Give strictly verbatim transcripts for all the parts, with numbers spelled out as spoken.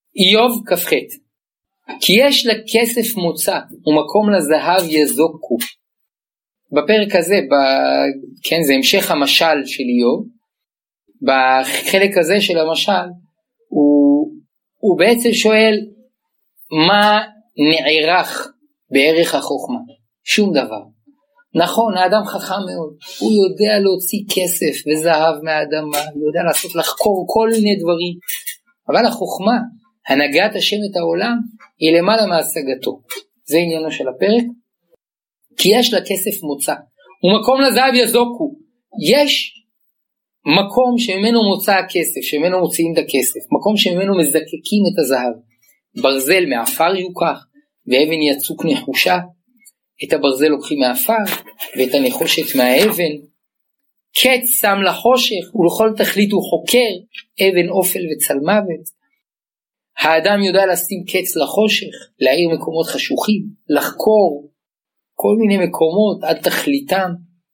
איוב כ"ח. כי יש לכסף מוצא ומקום לזהב יזוקו. בפרק הזה, ב... כן, זה המשך המשל של איוב. בחלק הזה של המשל הוא, הוא בעצם שואל מה נערך בערך החוכמה. שום דבר. נכון, האדם חכם מאוד, הוא יודע להוציא כסף וזהב מהאדמה, הוא יודע לעשות, לחקור כל מיני דברים, אבל החוכמה, הנהגת השם את העולם, היא למעלה מהשגתו. זה עניינו של הפרק. כי יש לכסף מוצא, ומקום לזהב יזוקו. יש מקום שממנו מוצא הכסף, שממנו מוציאים את הכסף, מקום שממנו מזקקים את הזהב. ברזל מעפר יוקח, ואבן יצוק נחושה. את הברזל לוקחים מהעפר, ואת הנחושת מהאבן. קץ שם לחושך, ולכל תכלית הוא חוקר, אבן אופל וצלמוות. האדם יודע לשים קץ לחושך, להאיר מקומות חשוכים, לחקור כל מיני מקומות עד תכליתם.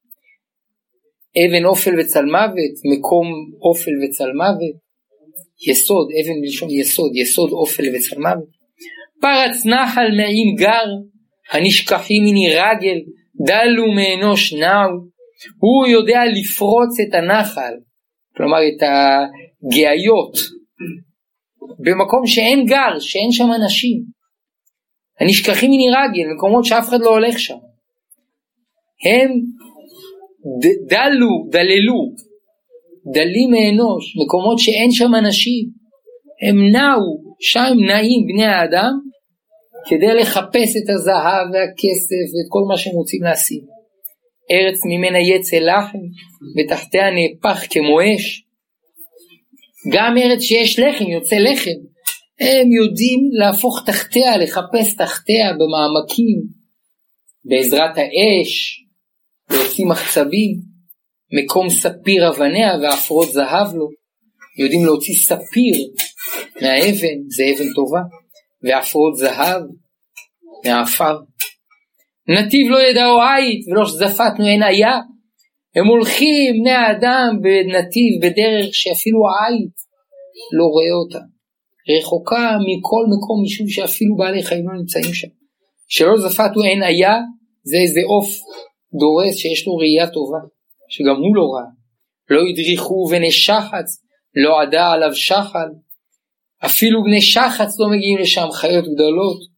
אבן אופל וצלמוות, מקום אופל וצלמוות. יסוד, אבן בלשון יסוד, יסוד אופל וצלמוות. פרץ נחל מעם גר, הנשכחים מני רגל, דלו מאנוש נעו. הוא יודע לפרוץ את הנחל, כלומר את הגאיות, במקום שאין גר, שאין שם אנשים. הנשכחים מני רגל, מקומות שאף אחד לא הולך שם. הם ד- דלו, דללו, דלים מאנוש, מקומות שאין שם אנשים. הם נעו, שם נעים בני האדם, כדי לחפש את הזהב והכסף ואת כל מה שהם רוצים להשיג. ארץ ממנה יצא לחם, ותחתיה נהפך כמו אש. גם ארץ שיש לחם יוצא לחם. הם יודעים להפוך תחתיה, לחפש תחתיה במעמקים, בעזרת האש, להוציא מחצבים, מקום ספיר אבניה ואפרות זהב לו. יודעים להוציא ספיר מהאבן, זה אבן טובה, ואפרות זהב מהאפר. נתיב לא ידעו עית ולא שזפתנו אין היה. הם הולכים בני האדם בנתיב, בדרך שאפילו העית לא רואה אותה, רחוקה מכל מקום, משום שאפילו בעלי חיים לא נמצאים שם. שלא זפתנו אין היה, זה איזה עוף דורס שיש לו ראייה טובה, שגם הוא לא ראה. לא ידריכו בני שחץ, לא עדה עליו שחל. אפילו בני שחץ לא מגיעים לשם, חיות גדולות.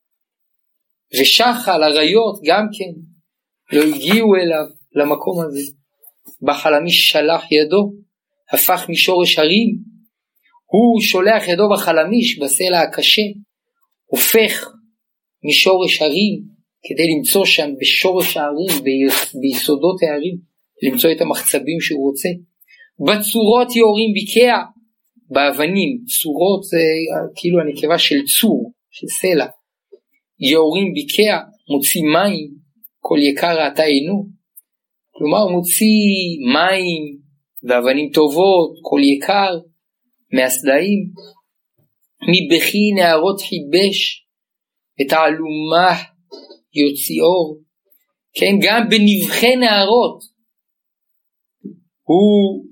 ושחל, הריות גם כן, לא הגיעו אליו, למקום הזה. בחלמיש שלח ידו, הפך משורש הרים. הוא שולח ידו בחלמיש, בסלע הקשה, הופך משורש הרים, כדי למצוא שם בשורש הערים, ביסודות הערים, למצוא את המחצבים שהוא רוצה. בצורות יורים ביקע, באבנים, צורות זה כאילו הנקבה של צור, של סלע. יורים ביקע, מוציא מים, כל יקר ראתה עינו. כלומר מוציא מים ואבנים טובות, כל יקר, מהסלעים. מבכי נערות חיבש, את העלומה יוציא אור. כן, גם בנבחי נערות, הוא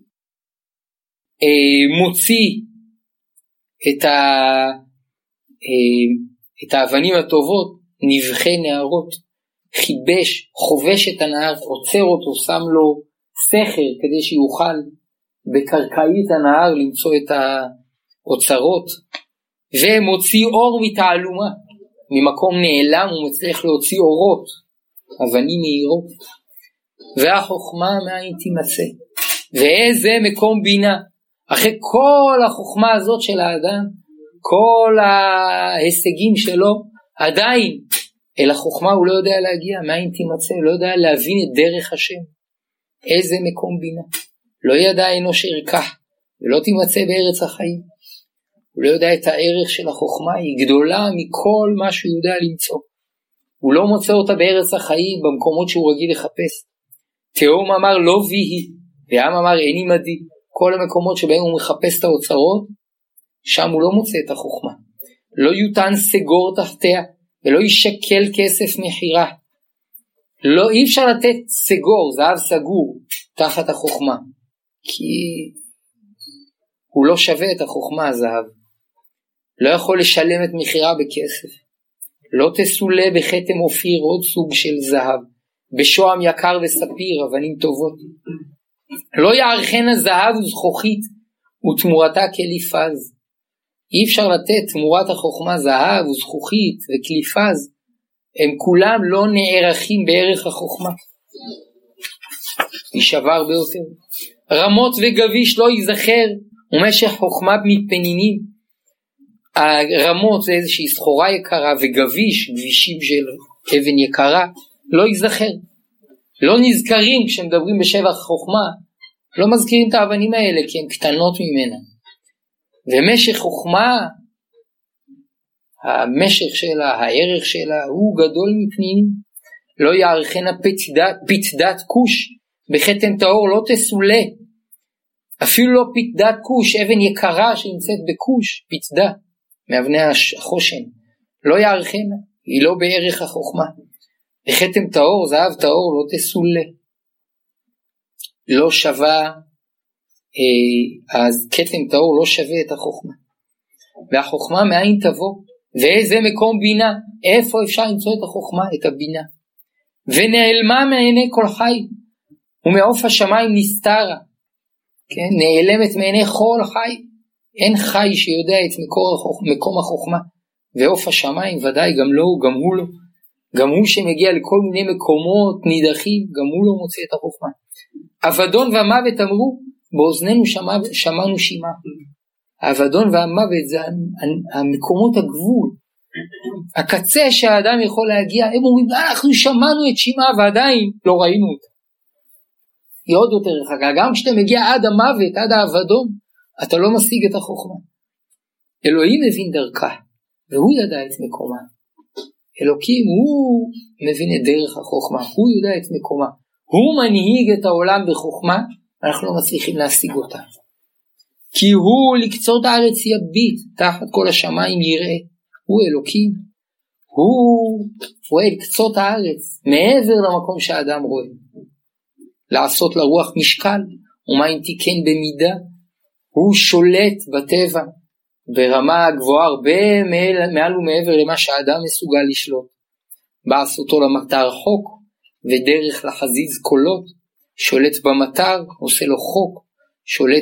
אה, מוציא את, ה, אה, את האבנים הטובות, נבחי נערות, חיבש, חובש את הנהר, עוצר אותו, שם לו סכר כדי שיוכל בקרקעית הנהר למצוא את האוצרות, ומוציא אור מתעלומה, ממקום נעלם הוא מצליח להוציא אורות, אבנים מהירות. והחוכמה מאין תימצא, ואיזה מקום בינה. אחרי כל החוכמה הזאת של האדם, כל ההישגים שלו, עדיין אל החוכמה הוא לא יודע להגיע. מאין תימצא, לא יודע להבין את דרך השם. איזה מקום בינה. לא ידע אנוש ערכה, ולא תימצא בארץ החיים. הוא לא יודע את הערך של החוכמה, היא גדולה מכל מה שהוא יודע למצוא. הוא לא מוצא אותה בארץ החיים, במקומות שהוא רגיל לחפש. תהום אמר לא ויהי, וים אמר איני מדי. כל המקומות שבהם הוא מחפש את האוצרות, שם הוא לא מוצא את החוכמה. לא יותן סגור תחתיה, ולא ישקל כסף מחירה. לא, אי אפשר לתת סגור, זהב סגור, תחת החוכמה. כי הוא לא שווה את החוכמה הזהב. לא יכול לשלם את מחירה בכסף. לא תסולה בחתם אופיר עוד סוג של זהב, בשועם יקר וספיר אבנים טובות. לא יערכנה זהב וזכוכית ותמורתה כלי פז. אי אפשר לתת תמורת החוכמה זהב וזכוכית וכלי פז, הם כולם לא נערכים בערך החוכמה. יישבר ביותר. רמות וגביש לא ייזכר, ומשך חוכמה מפנינים. הרמות זה איזושהי סחורה יקרה, וגביש, גבישים של אבן יקרה, לא ייזכר. לא נזכרים כשמדברים בשבח חוכמה, לא מזכירים את האבנים האלה כי הן קטנות ממנה. ומשך חוכמה, המשך שלה, הערך שלה, הוא גדול מפנינים. לא יערכנה פתדת, פתדת כוש, בחתם טהור לא תסולה. אפילו לא פתדת כוש, אבן יקרה שנמצאת בכוש, פתדה, מאבני החושן. לא יערכנה, היא לא בערך החוכמה. בחתם טהור, זהב טהור, לא תסולה. לא שווה, אז כתם טהור לא שווה את החוכמה. והחוכמה מאין תבוא? ואיזה מקום בינה? איפה אפשר למצוא את החוכמה, את הבינה? ונעלמה מעיני כל חי, ומעוף השמיים נסתרה. כן? נעלמת מעיני כל חי. אין חי שיודע את מקור החוכמה, מקום החוכמה. ועוף השמיים ודאי גם לא, גם הוא לא. גם הוא שמגיע לכל מיני מקומות נידחים, גם הוא לא מוצא את החוכמה. אבדון והמוות אמרו, באוזנינו שמע, שמענו שימה. האבדון והמוות זה המקומות הגבול, הקצה שהאדם יכול להגיע. הם אומרים, אנחנו שמענו את שימה ועדיין לא ראינו אותה. היא עוד יותר רחקה. גם כשאתה מגיע עד המוות, עד האבדון, אתה לא משיג את החוכמה. אלוהים מבין דרכה, והוא ידע את מקומה. אלוקים הוא מבין את דרך החוכמה, הוא יודע את מקומה. הוא מנהיג את העולם בחוכמה, אנחנו לא מצליחים להשיג אותה. כי הוא לקצות הארץ יביט, תחת כל השמיים יראה. הוא אלוקים. הוא רואה לקצות הארץ, מעבר למקום שהאדם רואה. לעשות לרוח משקל, ומה אם תיקן במידה. הוא שולט בטבע, ברמה גבוהה הרבה מעל ומעבר למה שהאדם מסוגל לשלוט. בעשותו למטר חוק, ודרך לחזיז קולות. שולט במטר, עושה לו חוק. שולט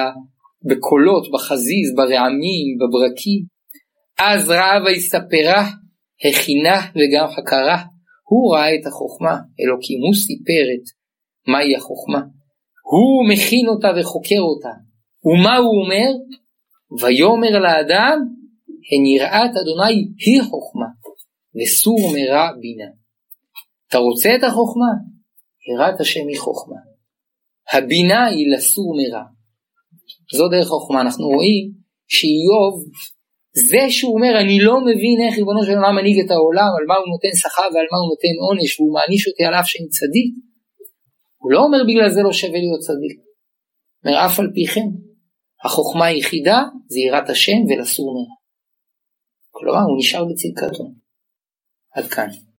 בקולות, בחזיז, ברעמים, בברקים. אז ראה ויספרה, הכינה וגם חקרה. הוא ראה את החוכמה, אלוקים, הוא סיפרת מהי החוכמה. הוא מכין אותה וחוקר אותה. ומה הוא אומר? ויאמר לאדם, הן יראת אדוני היא חוכמה, וסור מרע בינה. אתה רוצה את החוכמה? יראת השם היא חוכמה. הבינה היא לסור מרע. זו דרך החוכמה. אנחנו רואים שאיוב, זה שהוא אומר, אני לא מבין איך ריבונו של עולם מנהיג את העולם, על מה הוא נותן שכר ועל מה הוא נותן עונש, והוא מעניש אותי על אף שאני צדיק. הוא לא אומר בגלל זה לא שווה להיות צדיק. אומר אף על פי כן, החוכמה היחידה זה יראת השם ולסור מרע. כלומר הוא נשאר בצדקתו. עד כאן.